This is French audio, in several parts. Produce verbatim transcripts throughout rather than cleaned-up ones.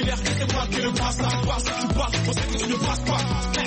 liberté, c'est toi qui le passe, ça passe, tu passes, on sait que tu ne passes pas.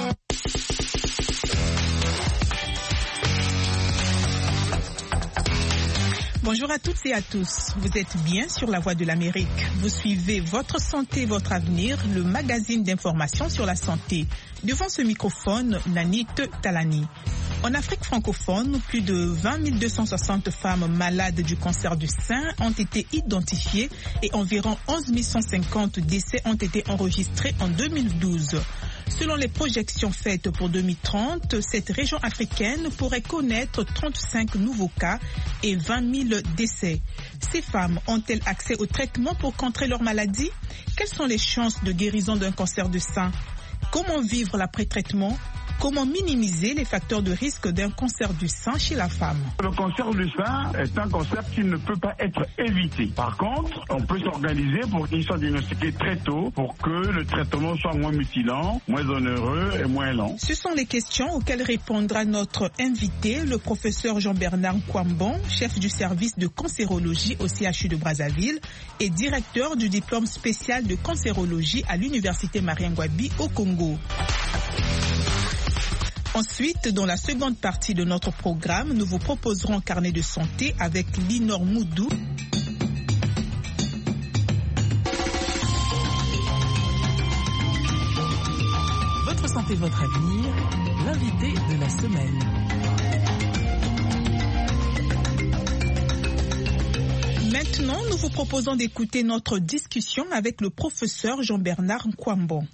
Bonjour à toutes et à tous. Vous êtes bien sur la Voix de l'Amérique. Vous suivez Votre Santé, Votre Avenir, le magazine d'information sur la santé. Devant ce microphone, Nanit Talani. En Afrique francophone, plus de vingt mille deux cent soixante femmes malades du cancer du sein ont été identifiées et environ onze mille cent cinquante décès ont été enregistrés en deux mille douze. Selon les projections faites pour deux mille trente, cette région africaine pourrait connaître trente-cinq nouveaux cas et vingt mille décès. Ces femmes ont-elles accès au traitement pour contrer leur maladie? Quelles sont les chances de guérison d'un cancer du sein? Comment vivre l'après-traitement? Comment minimiser les facteurs de risque d'un cancer du sein chez la femme? Le cancer du sein est un cancer qui ne peut pas être évité. Par contre, on peut s'organiser pour qu'il soit diagnostiqué très tôt pour que le traitement soit moins mutilant, moins onéreux et moins lent. Ce sont les questions auxquelles répondra notre invité, le professeur Jean-Bernard Nkwambon, chef du service de cancérologie au C H U de Brazzaville et directeur du diplôme spécial de cancérologie à l'université Marien-Ngouabi au Congo. Ensuite, dans la seconde partie de notre programme, nous vous proposerons un carnet de santé avec Linor Moudou. Votre santé, votre avenir, l'invité de la semaine. Maintenant, nous vous proposons d'écouter notre discussion avec le professeur Jean-Bernard Nkwambon.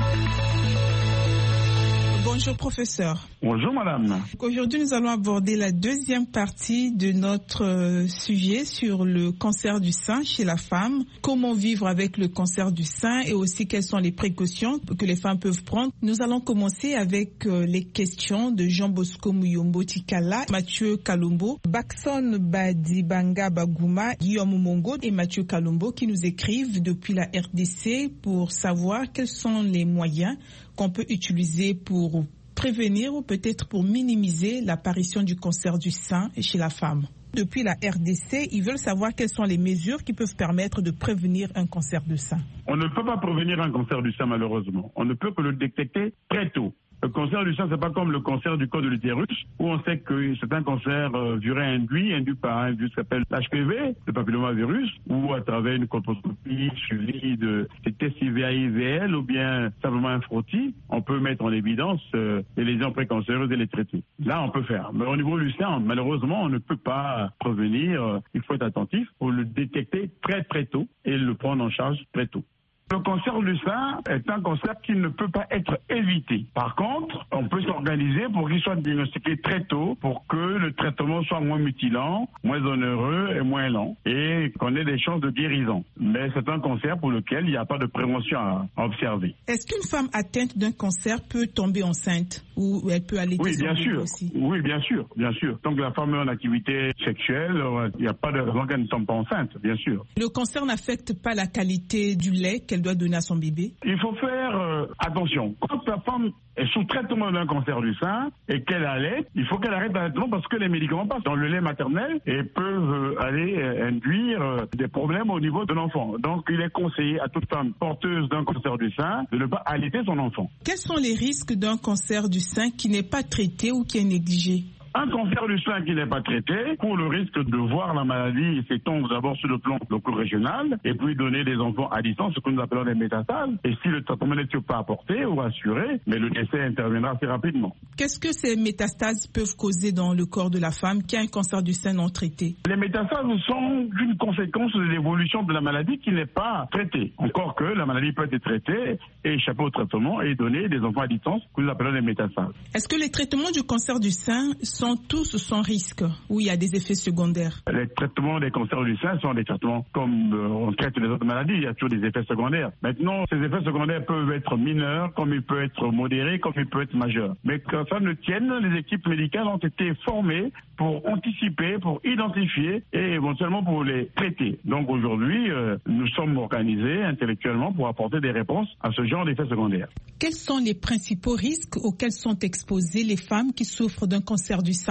Bonjour professeur. Bonjour madame. Aujourd'hui nous allons aborder la deuxième partie de notre sujet sur le cancer du sein chez la femme. Comment vivre avec le cancer du sein et aussi quelles sont les précautions que les femmes peuvent prendre. Nous allons commencer avec les questions de Jean Bosco Muyombo Tikala, Mathieu Kalombo, Bakson Badibanga Bagouma, Guillaume Mongo et Mathieu Kalombo qui nous écrivent depuis la R D C pour savoir quels sont les moyens qu'on peut utiliser pour prévenir ou peut-être pour minimiser l'apparition du cancer du sein chez la femme. Depuis la R D C, ils veulent savoir quelles sont les mesures qui peuvent permettre de prévenir un cancer du sein. On ne peut pas prévenir un cancer du sein malheureusement. On ne peut que le détecter très tôt. Le cancer du sein, c'est pas comme le cancer du col de l'utérus, où on sait que c'est un cancer euh, viré induit, induit par un virus qui s'appelle l'H P V, le papillomavirus, ou à travers une colposcopie suivie de tests I V A I V L ou bien simplement un frottis, on peut mettre en évidence euh, les lésions précancéreuses et les traiter. Là, on peut faire. Mais au niveau du sein, malheureusement, on ne peut pas prévenir. Euh, il faut être attentif pour le détecter très très tôt et le prendre en charge très tôt. Le cancer du sein est un cancer qui ne peut pas être évité. Par contre, on peut s'organiser pour qu'il soit diagnostiqué très tôt pour que le traitement soit moins mutilant, moins onéreux et moins lent et qu'on ait des chances de guérison. Mais c'est un cancer pour lequel il n'y a pas de prévention à observer. Est-ce qu'une femme atteinte d'un cancer peut tomber enceinte ou elle peut aller Oui, bien sûr. Aussi? Oui, bien sûr, bien sûr. Tant que la femme est en activité sexuelle, il n'y a pas de raison qu'elle ne tombe pas enceinte, bien sûr. Le cancer n'affecte pas la qualité du lait qu'elle doit donner à son bébé? Il faut faire euh, attention. Quand la femme est sous traitement d'un cancer du sein et qu'elle allait, il faut qu'elle arrête l'allaitement parce que les médicaments passent dans le lait maternel et peuvent euh, aller euh, induire euh, des problèmes au niveau de l'enfant. Donc il est conseillé à toute femme porteuse d'un cancer du sein de ne pas allaiter son enfant. Quels sont les risques d'un cancer du sein qui n'est pas traité ou qui est négligé? Un cancer du sein qui n'est pas traité court le risque de voir la maladie s'étendre d'abord sur le plan local-régional et puis donner des enfants à distance, ce que nous appelons des métastases. Et si le traitement n'est pas apporté ou assuré, mais le décès interviendra assez rapidement. Qu'est-ce que ces métastases peuvent causer dans le corps de la femme qui a un cancer du sein non traité? Les métastases sont une conséquence de l'évolution de la maladie qui n'est pas traitée. Encore que la maladie peut être traitée et échapper au traitement et donner des enfants à distance que nous appelons des métastases. Est-ce que les traitements du cancer du sein sont tous sans risque ou il y a des effets secondaires? Les traitements des cancers du sein sont des traitements comme euh, on traite les autres maladies, il y a toujours des effets secondaires. Maintenant, ces effets secondaires peuvent être mineurs, comme ils peuvent être modérés, comme ils peuvent être majeurs. Mais quand ça ne tienne, les équipes médicales ont été formées pour anticiper, pour identifier et éventuellement pour les traiter. Donc aujourd'hui, euh, nous sommes organisés intellectuellement pour apporter des réponses à ce genre d'effets secondaires. Quels sont les principaux risques auxquels sont exposées les femmes qui souffrent d'un cancer du sein?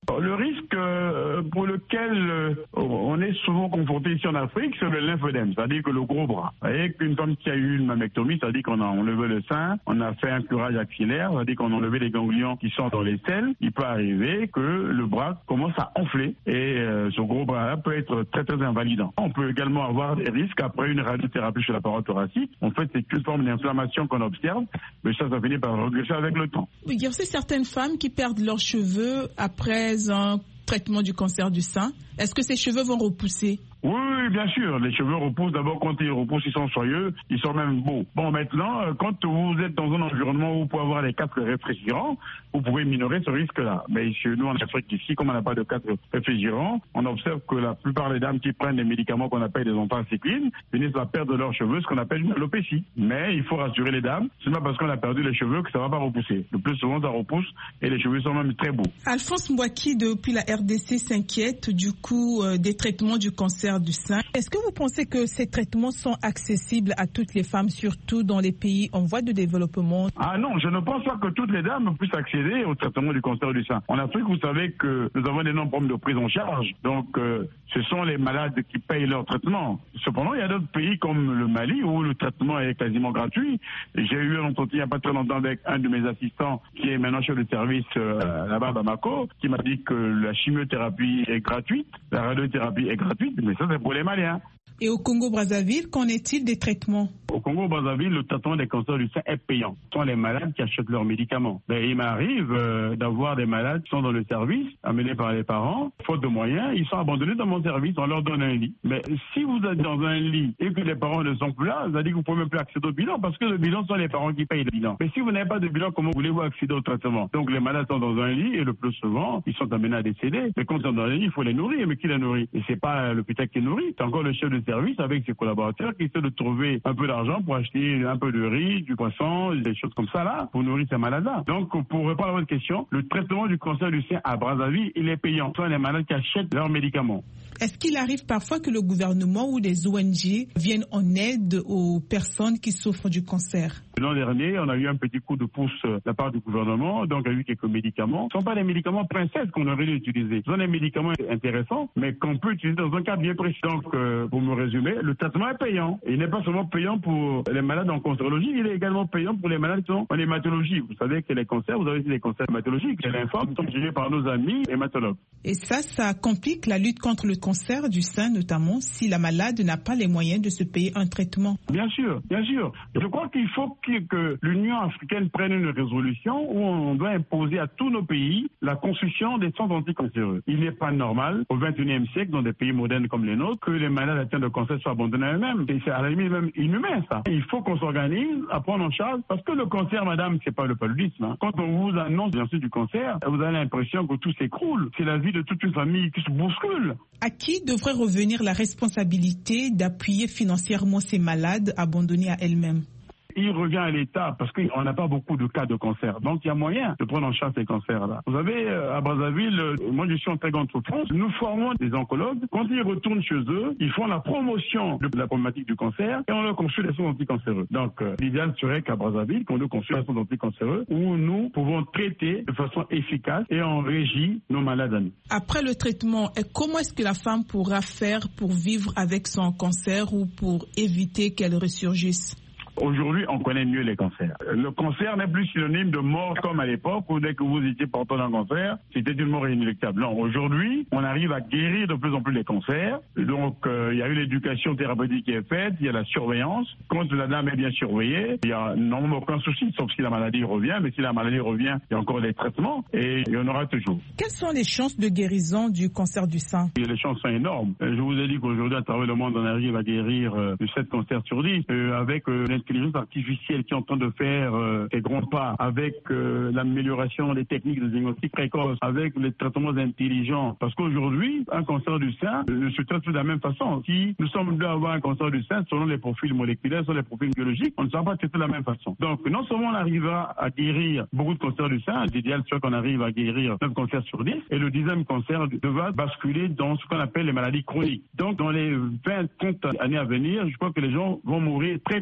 Le risque euh, pour lequel euh, on est souvent confronté ici en Afrique, c'est le lymphodème, c'est-à-dire que le gros bras. Vous voyez qu'une femme qui a eu une mammectomie, c'est-à-dire qu'on a enlevé le sein, on a fait un curage axillaire, c'est-à-dire qu'on a enlevé les ganglions qui sont dans les selles, il peut arriver que le bras commence à enfler et euh, ce gros bras-là peut être très très invalidant. On peut également avoir des risques après une radiothérapie sur la paroi thoracique. En fait, c'est une forme d'inflammation qu'on observe, mais ça, ça finit par regresser avec le temps. Il y a aussi certaines femmes qui perdent leurs cheveux après un traitement du cancer du sein. Est-ce que ces cheveux vont repousser? Oui, oui, bien sûr. Les cheveux repoussent. D'abord, quand ils repoussent, ils sont soyeux, ils sont même beaux. Bon, maintenant, quand vous êtes dans un environnement où vous pouvez avoir des casques réfrigérants, vous pouvez minorer ce risque-là. Mais chez nous, en Afrique, ici, comme on n'a pas de casques réfrigérants, on observe que la plupart des dames qui prennent des médicaments qu'on appelle des anthracyclines finissent par perdre leurs cheveux, ce qu'on appelle une alopécie. Mais il faut rassurer les dames, c'est pas parce qu'on a perdu les cheveux que ça va pas repousser. Le plus souvent, ça repousse et les cheveux sont même très beaux. Alphonse Mbouaki, depuis la R D C, s'inquiète du coût euh, des traitements du cancer du sein. Est-ce que vous pensez que ces traitements sont accessibles à toutes les femmes, surtout dans les pays en voie de développement? Ah non, je ne pense pas que toutes les dames puissent accéder au traitement du cancer du sein. En Afrique, vous savez que nous avons d'énormes problèmes de prise en charge. Donc, euh, ce sont les malades qui payent leur traitement. Cependant, il y a d'autres pays comme le Mali où le traitement est quasiment gratuit. J'ai eu un entretien il n'y a pas très longtemps avec un de mes assistants qui est maintenant chef de service euh, là-bas à Bamako, qui m'a dit que la chimiothérapie est gratuite, la radiothérapie est gratuite, mais ça c'est pour les Maliens. Et au Congo-Brazzaville, qu'en est-il des traitements? Au Congo-Brazzaville, le traitement des cancers du sein est payant. Ce sont les malades qui achètent leurs médicaments. Mais il m'arrive euh, d'avoir des malades qui sont dans le service, amenés par les parents, faute de moyens, ils sont abandonnés dans mon service, on leur donne un lit. Mais si vous êtes dans un lit et que les parents ne sont plus là, ça veut dire que vous ne pouvez même plus accéder au bilan, parce que le bilan, ce sont les parents qui payent le bilan. Mais si vous n'avez pas de bilan, comment voulez-vous accéder au traitement? Donc les malades sont dans un lit et le plus souvent, ils sont amenés à décéder. Mais quand ils sont dans un lit, il faut les nourrir. Mais qui les nourrit? Et c'est pas l'hôpital qui nourrit, c'est encore le chef de service avec ses collaborateurs qui essaient de trouver un peu d'argent pour acheter un peu de riz, du poisson, des choses comme ça là, pour nourrir ces malades-là. Donc, pour répondre à votre question, le traitement du cancer du sein à Brazzaville, il est payant. Ce sont les malades qui achètent leurs médicaments. Est-ce qu'il arrive parfois que le gouvernement ou des O N G viennent en aide aux personnes qui souffrent du cancer? L'an dernier, on a eu un petit coup de pouce de la part du gouvernement, donc il y a eu quelques médicaments. Ce ne sont pas des médicaments princesses qu'on aurait dû utiliser. Ce sont des médicaments intéressants, mais qu'on peut utiliser dans un cas bien précis. Donc, euh, pour me résumer, le traitement est payant. Et il n'est pas seulement payant pour les malades en cancérologie, il est également payant pour les malades qui sont en hématologie. Vous savez que les cancers, vous avez aussi des cancers hématologiques. Les lymphomes sont gérés par nos amis hématologues. Et ça, ça complique la lutte contre le cancer du sein, notamment si la malade n'a pas les moyens de se payer un traitement. Bien sûr, bien sûr. Je crois qu'il faut que, que l'Union africaine prenne une résolution où on doit imposer à tous nos pays la construction des centres anticancéreux. Il n'est pas normal, au vingt et unième siècle, dans des pays modernes comme les nôtres, que les malades atteints de cancer soient abandonnés à eux-mêmes. Et c'est à la limite même inhumain, ça. Il faut qu'on s'organise à prendre en charge, parce que le cancer, madame, c'est pas le paludisme. Hein. Quand on vous annonce bien sûr du cancer, vous avez l'impression que tout s'écroule. C'est la vie de toute une famille qui se bouscule. À qui devrait revenir la responsabilité d'appuyer financièrement ces malades abandonnés à elles-mêmes? Il revient à l'État parce qu'on n'a pas beaucoup de cas de cancer. Donc, il y a moyen de prendre en charge ces cancers-là. Vous savez, à Brazzaville, moi, je suis en très grande souffrance. Nous formons des oncologues. Quand ils retournent chez eux, ils font la promotion de la problématique du cancer et on leur construit des soins anticancéreux. Donc, euh, l'idéal serait qu'à Brazzaville, qu'on nous construise des soins anticancéreux où nous pouvons traiter de façon efficace et en régie nos malades à nous. Après le traitement, comment est-ce que la femme pourra faire pour vivre avec son cancer ou pour éviter qu'elle ressurgisse? Aujourd'hui, on connaît mieux les cancers. Le cancer n'est plus synonyme de mort comme à l'époque où dès que vous étiez porteur d'un cancer, c'était une mort inéluctable. Non, aujourd'hui, on arrive à guérir de plus en plus les cancers. Donc, euh, il y a eu l'éducation thérapeutique qui est faite, il y a la surveillance. Quand la dame est bien surveillée, il n'y a normalement aucun souci, sauf si la maladie revient. Mais si la maladie revient, il y a encore des traitements et il y en aura toujours. Quelles sont les chances de guérison du cancer du sein? Et les chances sont énormes. Je vous ai dit qu'aujourd'hui, à travers le monde, on arrive à guérir euh, de sept cancers sur dix euh, avec euh, l'intelligence artificielle qui est en train de faire euh, des grands pas, avec euh, l'amélioration des techniques de diagnostic précoce, avec les traitements intelligents. Parce qu'aujourd'hui, un cancer du sein ne se traite plus de la même façon. Si nous sommes deux à avoir un cancer du sein, selon les profils moléculaires, selon les profils biologiques, on ne sera pas traité de la même façon. Donc, non seulement on arrivera à guérir beaucoup de cancers du sein, l'idéal serait qu'on arrive à guérir neuf cancers sur dix, et le dixième cancer devra basculer dans ce qu'on appelle les maladies chroniques. Donc, dans les vingt trente années à venir, je crois que les gens vont mourir très très peu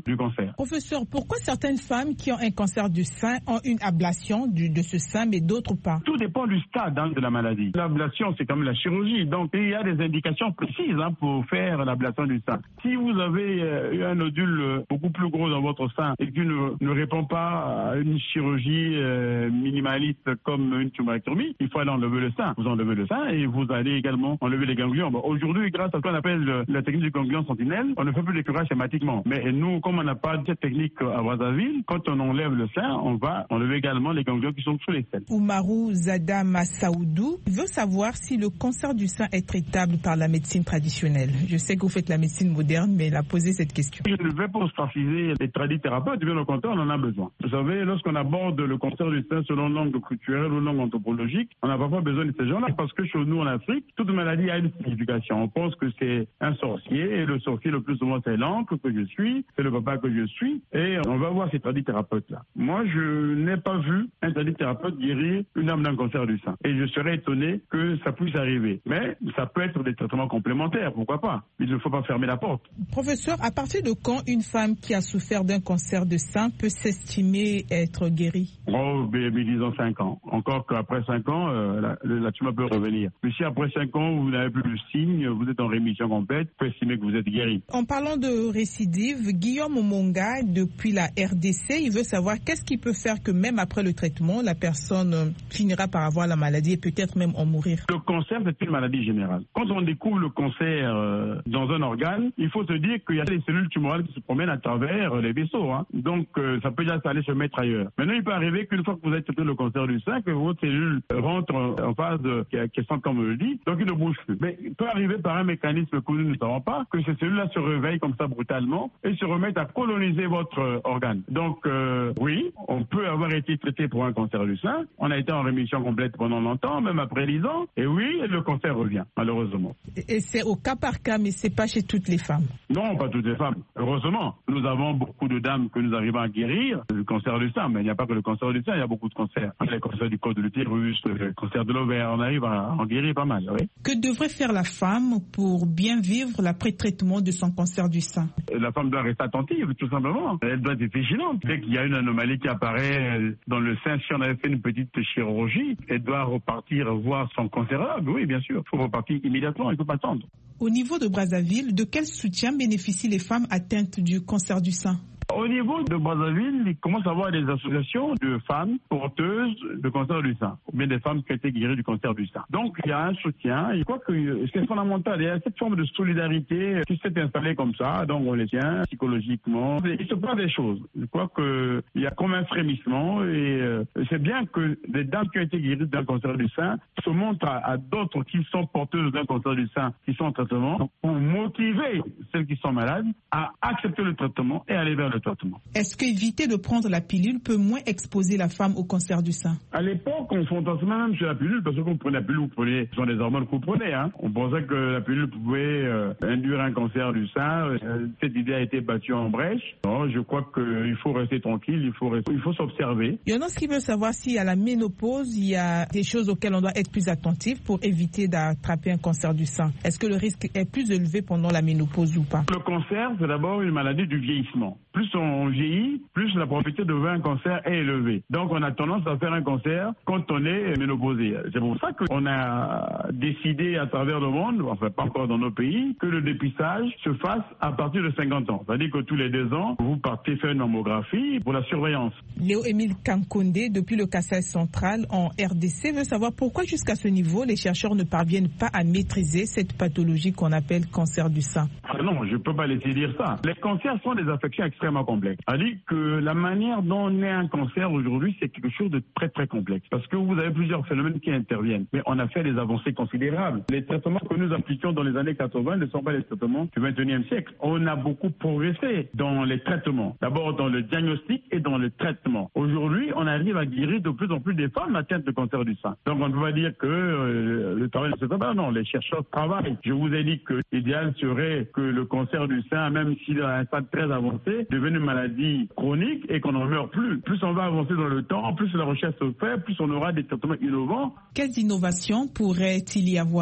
du cancer. Professeur, pourquoi certaines femmes qui ont un cancer du sein ont une ablation du, de ce sein, mais d'autres pas? Tout dépend du stade hein, de la maladie. L'ablation, c'est comme la chirurgie. Donc, il y a des indications précises hein, pour faire l'ablation du sein. Si vous avez euh, eu un nodule euh, beaucoup plus gros dans votre sein et qui ne, ne répond pas à une chirurgie euh, minimaliste comme une tumorectomie, il faut aller enlever le sein. Vous enlevez le sein et vous allez également enlever les ganglions. Bon, aujourd'hui, grâce à ce qu'on appelle le, la technique du ganglion sentinelle, on ne fait plus les curages schématiquement. Mais nous, comme on n'a pas cette technique à Brazzaville, quand on enlève le sein, on va enlever également les ganglions qui sont sous les selles. Oumarou Zada Massaoudou veut savoir si le cancer du sein est traitable par la médecine traditionnelle. Je sais que vous faites la médecine moderne, mais il a posé cette question. Je ne vais pas ostraciser les tradithérapeutes, bien au contraire, on en a besoin. Vous savez, lorsqu'on aborde le cancer du sein selon l'angle culturel ou l'angle anthropologique, on n'a pas besoin de ces gens-là parce que chez nous en Afrique, toute maladie a une signification. On pense que c'est un sorcier et le sorcier le plus souvent c'est l'oncle que je suis, c'est le papa que je suis et on va voir ces tradithérapeutes-là. Moi, je n'ai pas vu un tradithérapeute guérir une âme d'un cancer du sein et je serais étonné que ça puisse arriver. Mais ça peut être des traitements complémentaires, pourquoi pas? Il ne faut pas fermer la porte. Professeur, à partir de quand une femme qui a souffert d'un cancer de sein peut s'estimer être guérie? Oh, mais, mais disons cinq ans. Encore qu'après cinq ans, euh, la, la tumeur peut revenir. Mais si après cinq ans, vous n'avez plus de signes, vous êtes en rémission complète, vous pouvez estimer que vous êtes guéri. En parlant de récidive, Guillaume Omonga, depuis la R D C, il veut savoir qu'est-ce qui peut faire que même après le traitement, la personne finira par avoir la maladie et peut-être même en mourir. Le cancer, c'est une maladie générale. Quand on découvre le cancer euh, dans un organe, il faut se dire qu'il y a des cellules tumorales qui se promènent à travers les vaisseaux. Hein. Donc, euh, ça peut déjà aller se mettre ailleurs. Maintenant, il peut arriver qu'une fois que vous avez traité le cancer du sein, que votre cellule rentre en phase quiescente, comme on le dit, donc il ne bouge plus. Mais il peut arriver par un mécanisme que nous ne savons pas, que ces cellules-là se réveillent comme ça brutalement et se remettent à coloniser votre euh, organe. Donc, euh, oui, on peut avoir été traité pour un cancer du sein. On a été en rémission complète pendant longtemps, même après dix ans. Et oui, le cancer revient, malheureusement. Et c'est au cas par cas, mais c'est pas chez toutes les femmes. Non, pas toutes les femmes. Heureusement, nous avons beaucoup de dames que nous arrivons à guérir du cancer du sein. Mais il n'y a pas que le cancer du sein, il y a beaucoup de cancers. Le cancer du col de l'utérus, le cancer de l'ovaire, on arrive à en guérir pas mal, oui. Que devrait faire la femme pour bien vivre l'après-traitement de son cancer du sein? La femme doit rester attentive, tout simplement. Elle doit être vigilante. Dès qu'il y a une anomalie qui apparaît dans le sein, si on avait fait une petite chirurgie, elle doit repartir voir son cancérologue. Oui, bien sûr. Il faut repartir immédiatement, il ne faut pas attendre. Au niveau de Brazzaville, de quel soutien bénéficient les femmes atteintes du cancer du sein? Au niveau de Brazzaville, il commence à avoir des associations de femmes porteuses de cancer du sein, ou bien des femmes qui ont été guéries du cancer du sein. Donc, il y a un soutien. Je crois que c'est fondamental. Il y a cette forme de solidarité qui s'est installée comme ça. Donc, on les tient psychologiquement. Il se passe des choses. Je crois qu'il y a comme un frémissement et euh, c'est bien que des dames qui ont été guéries d'un cancer du sein se montrent à, à d'autres qui sont porteuses d'un cancer du sein, qui sont en traitement, pour motiver celles qui sont malades à accepter le traitement et aller vers le traitement. Est-ce qu'éviter de prendre la pilule peut moins exposer la femme au cancer du sein? À l'époque, on fantasmait même sur la pilule parce que quand vous prenez la pilule, vous prenez, ce sont des hormones que vous prenez. Hein. On pensait que la pilule pouvait euh, induire un cancer du sein. Euh, cette idée a été battue en brèche. Non, je crois qu'il faut rester tranquille, il faut, rester, il faut s'observer. Il y en a qui veut savoir si à la ménopause, il y a des choses auxquelles on doit être plus attentif pour éviter d'attraper un cancer du sein. Est-ce que le risque est plus élevé pendant la ménopause ou pas? Le cancer, c'est d'abord une maladie du vieillissement. Plus on vieillit, plus la probabilité de faire un cancer est élevée. Donc on a tendance à faire un cancer quand on est ménopausé. C'est pour ça qu'on a décidé à travers le monde, enfin pas encore dans nos pays, que le dépistage se fasse à partir de cinquante ans. C'est-à-dire que tous les deux ans, vous partez faire une mammographie pour la surveillance. Léo-Émile Kankonde, depuis le Kasaï central en R D C, veut savoir pourquoi jusqu'à ce niveau, les chercheurs ne parviennent pas à maîtriser cette pathologie qu'on appelle cancer du sein. Ah non, je ne peux pas laisser dire ça. Les cancers sont des affections extrêmement complexes. C'est-à-dire que la manière dont on est un cancer aujourd'hui, c'est quelque chose de très très complexe. Parce que vous avez plusieurs phénomènes qui interviennent. Mais on a fait des avancées considérables. Les traitements que nous appliquions dans les années quatre-vingt ne sont pas les traitements du vingt et unième siècle. On a beaucoup progressé dans les traitements. D'abord dans le diagnostic et dans le traitement. Aujourd'hui, on arrive à guérir de plus en plus des femmes atteintes de cancer du sein. Donc on ne peut pas dire que euh, le travail ne se fait pas. Non, les chercheurs travaillent. Je vous ai dit que l'idéal serait que le cancer du sein, même s'il est à un stade très avancé, devienne une maladie chronique et qu'on n'en meurt plus. Plus on va avancer dans le temps, plus la recherche se fait, plus on aura des traitements innovants. Quelles innovations pourrait-il y avoir?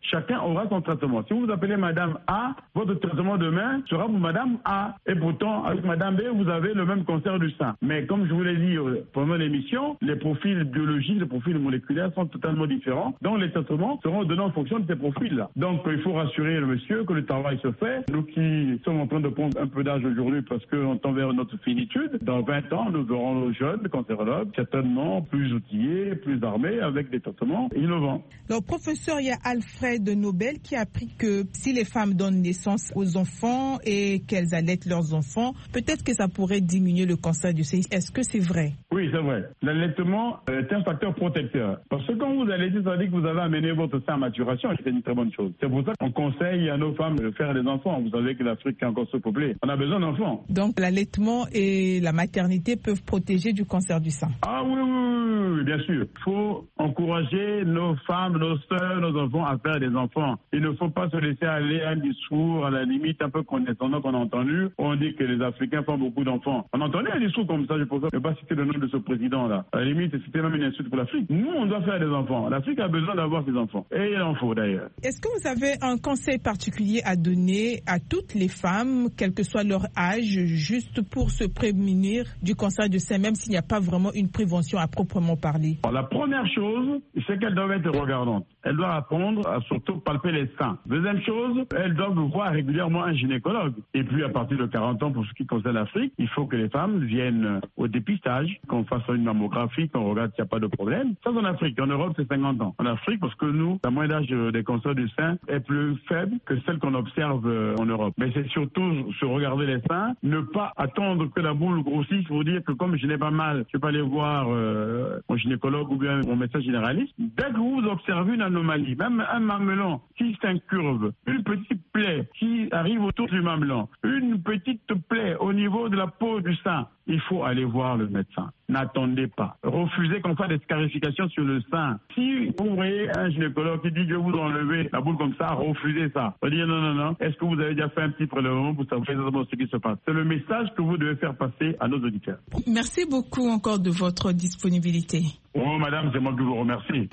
chacun aura son traitement. Si vous vous appelez Madame A, votre traitement demain sera pour Madame A. Et pourtant, avec Madame B, vous avez le même cancer du sein. Mais comme je vous l'ai dit pendant l'émission, les profils biologiques, les profils moléculaires sont totalement différents. Donc les traitements seront donnés en fonction de ces profils-là. Donc il faut rassurer le monsieur que le travail se fait. Nous qui sommes en train de prendre un peu d'âge aujourd'hui parce qu'on tend vers notre finitude, dans vingt ans, nous verrons nos jeunes cancérologues certainement plus outillés, plus armés, avec des traitements innovants. Alors professeur, il y a Alfred Nobel qui a appris que si les femmes donnent naissance aux enfants et qu'elles allaitent leurs enfants, peut-être que ça pourrait diminuer le cancer du sein. Est-ce que c'est vrai? Oui, c'est vrai. L'allaitement est un facteur protecteur. Parce que quand vous allaitez, ça veut dire que vous avez amené votre sein à maturation et c'est une très bonne chose. C'est pour ça qu'on conseille à nos femmes de faire des enfants. Vous savez que l'Afrique est encore sous-peuplée. On a besoin d'enfants. Donc l'allaitement et la maternité peuvent protéger du cancer du sein. Ah oui, oui, oui, oui, bien sûr. Il faut encourager nos femmes, nos sœurs, nos enfants à faire des enfants. Il ne faut pas se laisser aller à un discours, à la limite, un peu condescendant qu'on a entendu, où on dit que les Africains font beaucoup d'enfants. On entendait un discours comme ça, je pense, je ne vais pas citer le nom de ce président-là. À la limite, c'était même une insulte pour l'Afrique. Nous, on doit faire des enfants. L'Afrique a besoin d'avoir ses enfants. Et il en faut d'ailleurs. Est-ce que vous avez un conseil particulier à donner à toutes les femmes, quel que soit leur âge, juste pour se prémunir du cancer du sein, même s'il n'y a pas vraiment une prévention à proprement parler? Alors, la première chose, c'est qu'elles doivent être regardantes. Elles doivent apprendre à surtout palper les seins. Deuxième chose, elles doivent voir régulièrement un gynécologue. Et puis, à partir de quarante ans, pour ce qui concerne l'Afrique, il faut que les femmes viennent au dépistage, qu'on fasse une mammographie, qu'on regarde s'il n'y a pas de problème. Ça, c'est en Afrique. En Europe, c'est cinquante ans. En Afrique, parce que nous, la moyenne d'âge des cancers du sein est plus faible que celle qu'on observe en Europe. Mais c'est surtout se regarder les seins, ne pas attendre que la boule grossisse pour dire que comme je n'ai pas mal, je vais pas aller voir euh, mon gynécologue ou bien mon médecin généraliste. Dès que vous observez une anomalie, même un mamelon qui s'incurve, une petite plaie qui arrive autour du mamelon, une petite plaie au niveau de la peau du sein, il faut aller voir le médecin. N'attendez pas. Refusez qu'on fasse des scarifications sur le sein. Si vous voyez un gynécologue qui dit que vous enlevez la boule comme ça, refusez ça. On va dire non, non, non. Est-ce que vous avez déjà fait un petit prélèvement pour savoir exactement ce qui se passe? C'est le message que vous devez faire passer à nos auditeurs. Merci beaucoup encore de votre disponibilité. Oh, madame, c'est moi qui vous remercie.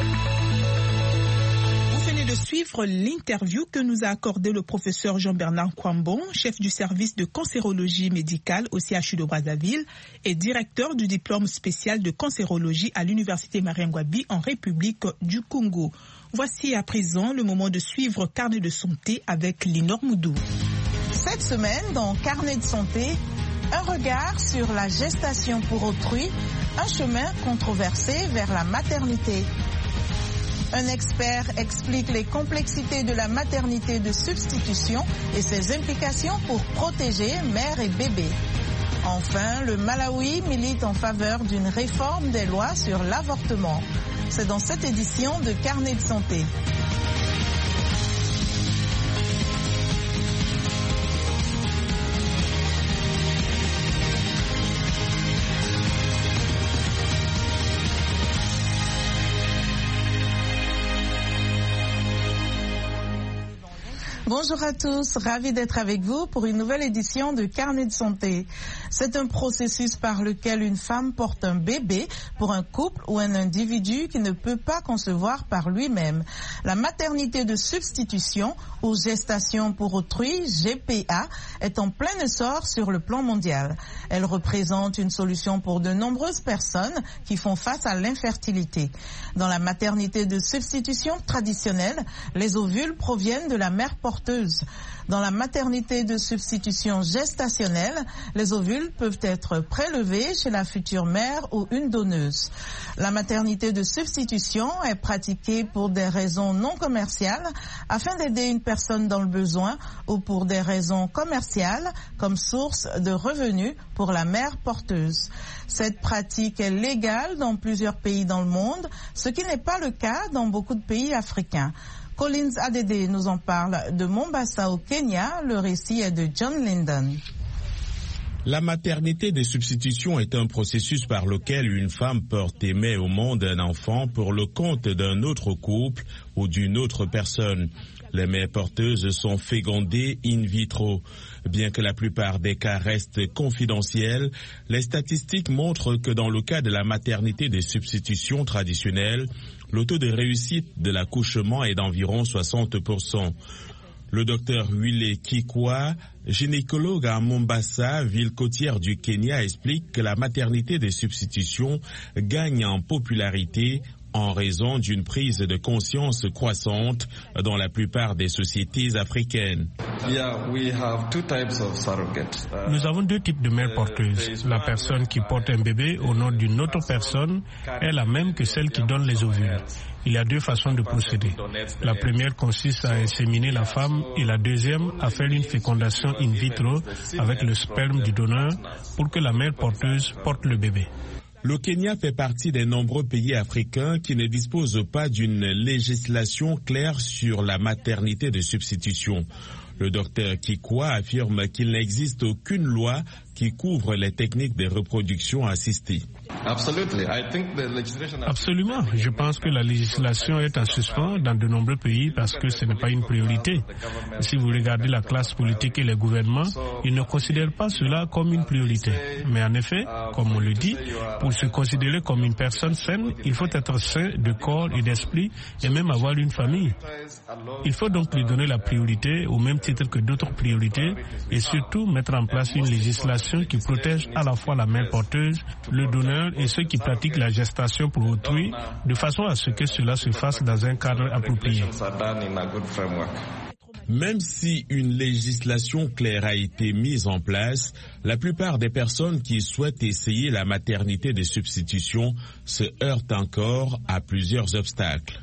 De suivre l'interview que nous a accordé le professeur Jean-Bernard Kwambon, chef du service de cancérologie médicale au C H U de Brazzaville et directeur du diplôme spécial de cancérologie à l'université Mariangwabi en République du Congo. Voici à présent le moment de suivre Carnet de santé avec Linor Moudou. Cette semaine, dans Carnet de santé, un regard sur la gestation pour autrui, un chemin controversé vers la maternité. Un expert explique les complexités de la maternité de substitution et ses implications pour protéger mère et bébé. Enfin, le Malawi milite en faveur d'une réforme des lois sur l'avortement. C'est dans cette édition de Carnet de santé. Bonjour à tous, ravi d'être avec vous pour une nouvelle édition de Carnet de santé. C'est un processus par lequel une femme porte un bébé pour un couple ou un individu qui ne peut pas concevoir par lui-même. La maternité de substitution ou gestation pour autrui, G P A, est en plein essor sur le plan mondial. Elle représente une solution pour de nombreuses personnes qui font face à l'infertilité. Dans la maternité de substitution traditionnelle, les ovules proviennent de la mère porteuse. Dans la maternité de substitution gestationnelle, les ovules peuvent être prélevés chez la future mère ou une donneuse. La maternité de substitution est pratiquée pour des raisons non commerciales afin d'aider une personne dans le besoin ou pour des raisons commerciales comme source de revenus pour la mère porteuse. Cette pratique est légale dans plusieurs pays dans le monde, ce qui n'est pas le cas dans beaucoup de pays africains. Collins Adede nous en parle de Mombasa au Kenya. Le récit est de John Linden. La maternité de substitution est un processus par lequel une femme porte et met au monde un enfant pour le compte d'un autre couple ou d'une autre personne. Les mères porteuses sont fécondées in vitro. Bien que la plupart des cas restent confidentiels, les statistiques montrent que dans le cas de la maternité de substitution traditionnelle, le taux de réussite de l'accouchement est d'environ soixante pour cent. Le docteur Wile Kikwa, gynécologue à Mombasa, ville côtière du Kenya, explique que la maternité de substitution gagne en popularité en raison d'une prise de conscience croissante dans la plupart des sociétés africaines. Nous avons deux types de mères porteuses. La personne qui porte un bébé au nom d'une autre personne est la même que celle qui donne les ovules. Il y a deux façons de procéder. La première consiste à inséminer la femme et la deuxième à faire une fécondation in vitro avec le sperme du donneur pour que la mère porteuse porte le bébé. Le Kenya fait partie des nombreux pays africains qui ne disposent pas d'une législation claire sur la maternité de substitution. Le docteur Kikwa affirme qu'il n'existe aucune loi qui couvre les techniques de reproduction assistée. Absolument. Je pense que la législation est en suspens dans de nombreux pays parce que ce n'est pas une priorité. Si vous regardez la classe politique et les gouvernements, ils ne considèrent pas cela comme une priorité. Mais en effet, comme on le dit, pour se considérer comme une personne saine, il faut être sain de corps et d'esprit et même avoir une famille. Il faut donc lui donner la priorité au même titre que d'autres priorités et surtout mettre en place une législation qui protège à la fois la mère porteuse, le donneur et ceux qui pratiquent la gestation pour autrui, de façon à ce que cela se fasse dans un cadre approprié. Même si une législation claire a été mise en place, la plupart des personnes qui souhaitent essayer la maternité de substitution se heurtent encore à plusieurs obstacles.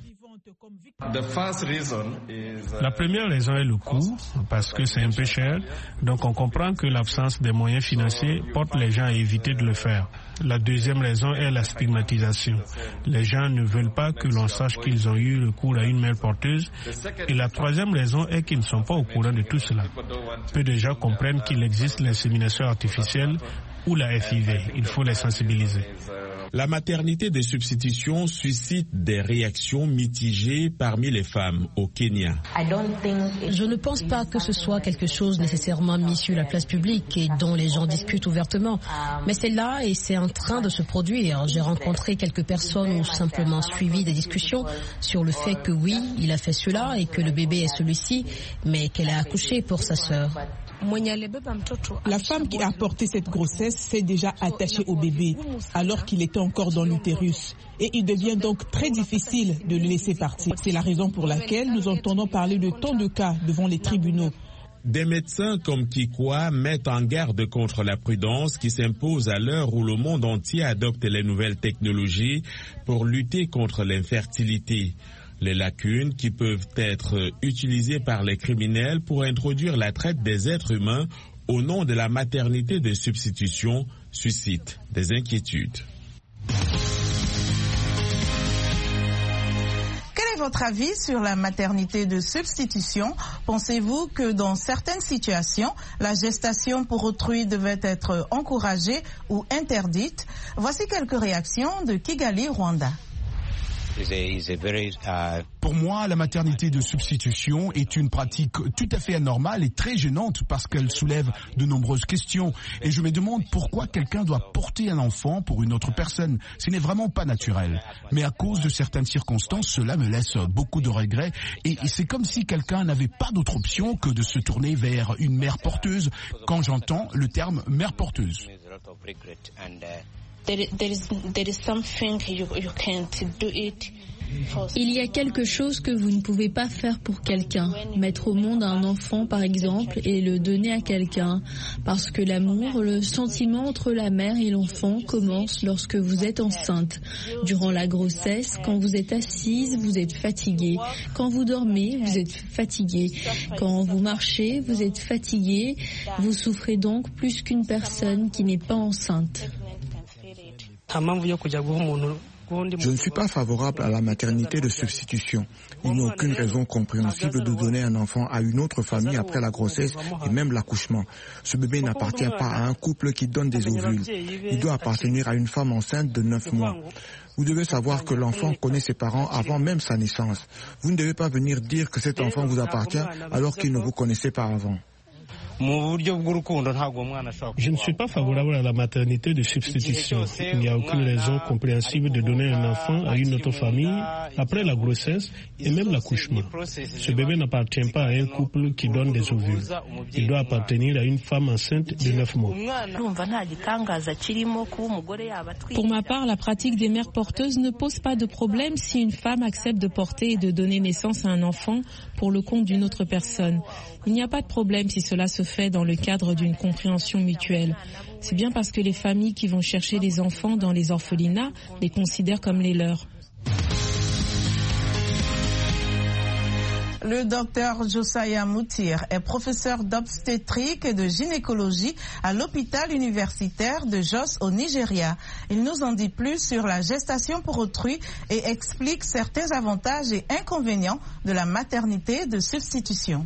La première raison est le coût, parce que c'est un peu cher, donc on comprend que l'absence des moyens financiers porte les gens à éviter de le faire. La deuxième raison est la stigmatisation. Les gens ne veulent pas que l'on sache qu'ils ont eu recours à une mère porteuse. Et la troisième raison est qu'ils ne sont pas au courant de tout cela. Peu de gens comprennent qu'il existe l'insémination artificielle ou la F I V. Il faut les sensibiliser. La maternité de substitution suscite des réactions mitigées parmi les femmes au Kenya. Je ne pense pas que ce soit quelque chose nécessairement mis sur la place publique et dont les gens discutent ouvertement. Mais c'est là et c'est en train de se produire. J'ai rencontré quelques personnes ou simplement suivi des discussions sur le fait que oui, il a fait cela et que le bébé est celui-ci, mais qu'elle a accouché pour sa sœur. La femme qui a porté cette grossesse s'est déjà attachée au bébé alors qu'il était encore dans l'utérus. Et il devient donc très difficile de le laisser partir. C'est la raison pour laquelle nous entendons parler de tant de cas devant les tribunaux. Des médecins comme Kikwa mettent en garde contre la prudence qui s'impose à l'heure où le monde entier adopte les nouvelles technologies pour lutter contre l'infertilité. Les lacunes qui peuvent être utilisées par les criminels pour introduire la traite des êtres humains au nom de la maternité de substitution suscitent des inquiétudes. Quel est votre avis sur la maternité de substitution? Pensez-vous que dans certaines situations, la gestation pour autrui devait être encouragée ou interdite? Voici quelques réactions de Kigali, Rwanda. Pour moi, la maternité de substitution est une pratique tout à fait anormale et très gênante parce qu'elle soulève de nombreuses questions. Et je me demande pourquoi quelqu'un doit porter un enfant pour une autre personne. Ce n'est vraiment pas naturel. Mais à cause de certaines circonstances, cela me laisse beaucoup de regrets. Et c'est comme si quelqu'un n'avait pas d'autre option que de se tourner vers une mère porteuse quand j'entends le terme mère porteuse. Il y a quelque chose que vous ne pouvez pas faire pour quelqu'un. Mettre au monde un enfant, par exemple, et le donner à quelqu'un. Parce que l'amour, le sentiment entre la mère et l'enfant commence lorsque vous êtes enceinte. Durant la grossesse, quand vous êtes assise, vous êtes fatiguée. Quand vous dormez, vous êtes fatiguée. Quand vous marchez, vous êtes fatiguée. Vous souffrez donc plus qu'une personne qui n'est pas enceinte. Je ne suis pas favorable à la maternité de substitution. Il n'y a aucune raison compréhensible de donner un enfant à une autre famille après la grossesse et même l'accouchement. Ce bébé n'appartient pas à un couple qui donne des ovules. Il doit appartenir à une femme enceinte de neuf mois. Vous devez savoir que l'enfant connaît ses parents avant même sa naissance. Vous ne devez pas venir dire que cet enfant vous appartient alors qu'il ne vous connaissait pas avant. Je ne suis pas favorable à la maternité de substitution. Il n'y a aucune raison compréhensible de donner un enfant à une autre famille après la grossesse et même l'accouchement. Ce bébé n'appartient pas à un couple qui donne des ovules. Il doit appartenir à une femme enceinte de neuf mois. Pour ma part, la pratique des mères porteuses ne pose pas de problème si une femme accepte de porter et de donner naissance à un enfant pour le compte d'une autre personne. Il n'y a pas de problème si cela se fait dans le cadre d'une compréhension mutuelle. C'est bien parce que les familles qui vont chercher des enfants dans les orphelinats les considèrent comme les leurs. Le docteur Josiah Moutir est professeur d'obstétrique et de gynécologie à l'hôpital universitaire de Jos au Nigeria. Il nous en dit plus sur la gestation pour autrui et explique certains avantages et inconvénients de la maternité de substitution.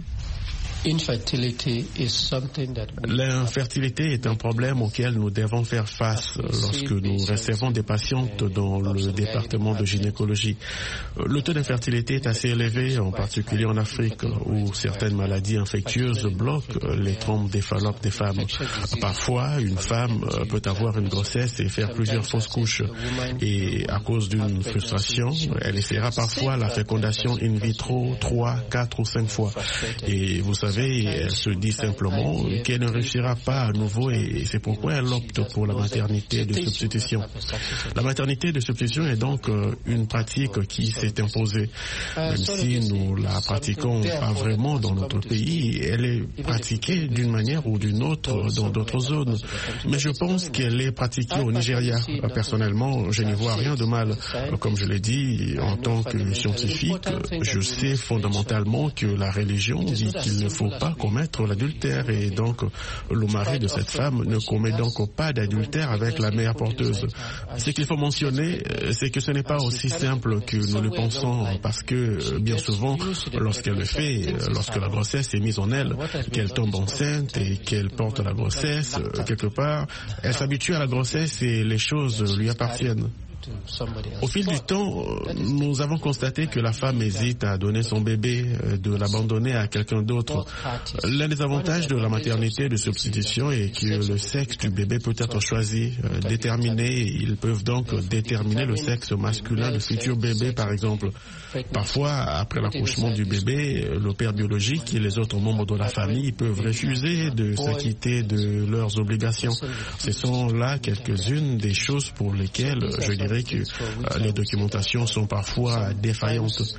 L'infertilité est un problème auquel nous devons faire face lorsque nous recevons des patientes dans le département de gynécologie. Le taux d'infertilité est assez élevé, en particulier en Afrique, où certaines maladies infectieuses bloquent les trompes des Fallope des femmes. Parfois, une femme peut avoir une grossesse et faire plusieurs fausses couches. Et à cause d'une frustration, elle essaiera parfois la fécondation in vitro trois, quatre ou cinq fois. Et vous savez, elle se dit simplement qu'elle ne réussira pas à nouveau et c'est pourquoi elle opte pour la maternité de substitution. La maternité de substitution est donc une pratique qui s'est imposée. Même si nous la pratiquons pas vraiment dans notre pays, elle est pratiquée d'une manière ou d'une autre dans d'autres zones. Mais je pense qu'elle est pratiquée au Nigeria. Personnellement, je n'y vois rien de mal. Comme je l'ai dit, en tant que scientifique, je sais fondamentalement que la religion dit qu'il ne faut pas commettre l'adultère et donc le mari de cette femme ne commet donc pas d'adultère avec la mère porteuse. Ce qu'il faut mentionner, c'est que ce n'est pas aussi simple que nous le pensons parce que bien souvent, lorsqu'elle le fait, lorsque la grossesse est mise en elle, qu'elle tombe enceinte et qu'elle porte la grossesse, quelque part, elle s'habitue à la grossesse et les choses lui appartiennent. Au fil du temps, nous avons constaté que la femme hésite à donner son bébé, de l'abandonner à quelqu'un d'autre. L'un des avantages de la maternité de substitution est que le sexe du bébé peut être choisi, déterminé. Ils peuvent donc déterminer le sexe masculin du futur bébé, par exemple. Parfois, après l'accouchement du bébé, le père biologique et les autres membres de la famille peuvent refuser de s'acquitter de leurs obligations. Ce sont là quelques-unes des choses pour lesquelles, je dirais, que les documentations sont parfois défaillantes.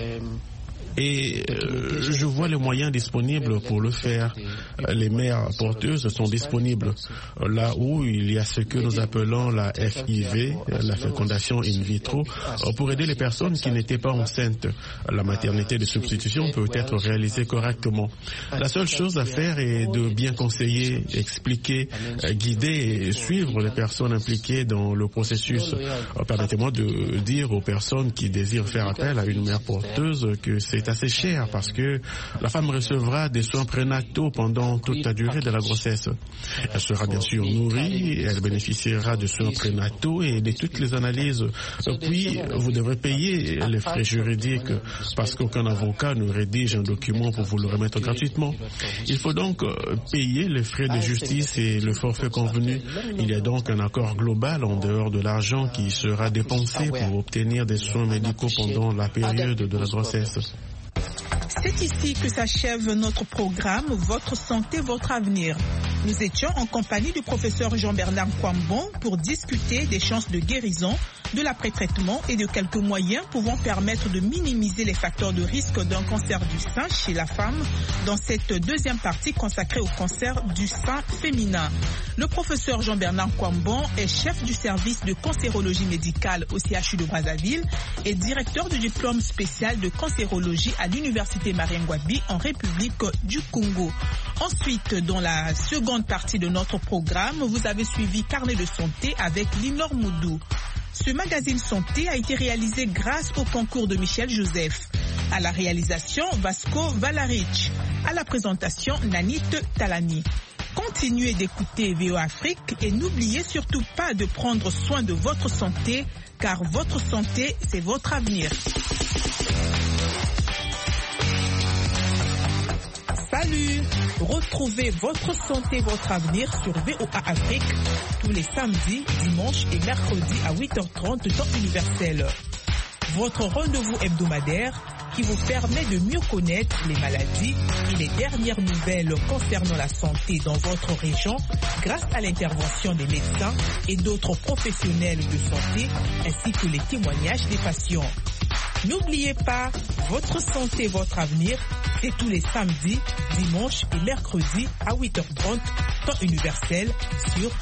Et euh, je vois les moyens disponibles pour le faire. Les mères porteuses sont disponibles là où il y a ce que nous appelons la F I V, la fécondation in vitro, pour aider les personnes qui n'étaient pas enceintes. La maternité de substitution peut être réalisée correctement. La seule chose à faire est de bien conseiller, expliquer, guider et suivre les personnes impliquées dans le processus. Permettez-moi de dire aux personnes qui désirent faire appel à une mère porteuse que c'est assez cher parce que la femme recevra des soins prénataux pendant toute la durée de la grossesse. Elle sera bien sûr nourrie, elle bénéficiera de soins prénataux et de toutes les analyses. Puis, vous devrez payer les frais juridiques parce qu'aucun avocat ne rédige un document pour vous le remettre gratuitement. Il faut donc payer les frais de justice et le forfait convenu. Il y a donc un accord global en dehors de l'argent qui sera dépensé pour obtenir des soins médicaux pendant la période de la grossesse. C'est ici que s'achève notre programme Votre santé, votre avenir. Nous étions en compagnie du professeur Jean-Bernard Kwambon pour discuter des chances de guérison, de l'après-traitement et de quelques moyens pouvant permettre de minimiser les facteurs de risque d'un cancer du sein chez la femme dans cette deuxième partie consacrée au cancer du sein féminin. Le professeur Jean-Bernard Kwambon est chef du service de cancérologie médicale au C H U de Brazzaville et directeur du diplôme spécial de cancérologie à l'université Mariengwabi en République du Congo. Ensuite, dans la seconde partie de notre programme, vous avez suivi Carnet de santé avec Linor Moudou. Ce magazine santé a été réalisé grâce au concours de Michel Joseph. À la réalisation, Vasco Valaric. À la présentation, Nanit Talani. Continuez d'écouter V O Afrique et n'oubliez surtout pas de prendre soin de votre santé, car votre santé, c'est votre avenir. Salut! Retrouvez votre santé, votre avenir sur V O A Afrique tous les samedis, dimanches et mercredis à huit heures trente temps universel. Votre rendez-vous hebdomadaire qui vous permet de mieux connaître les maladies et les dernières nouvelles concernant la santé dans votre région grâce à l'intervention des médecins et d'autres professionnels de santé ainsi que les témoignages des patients. N'oubliez pas, votre santé, votre avenir, c'est tous les samedis, dimanches et mercredis à huit heures trente temps universel sur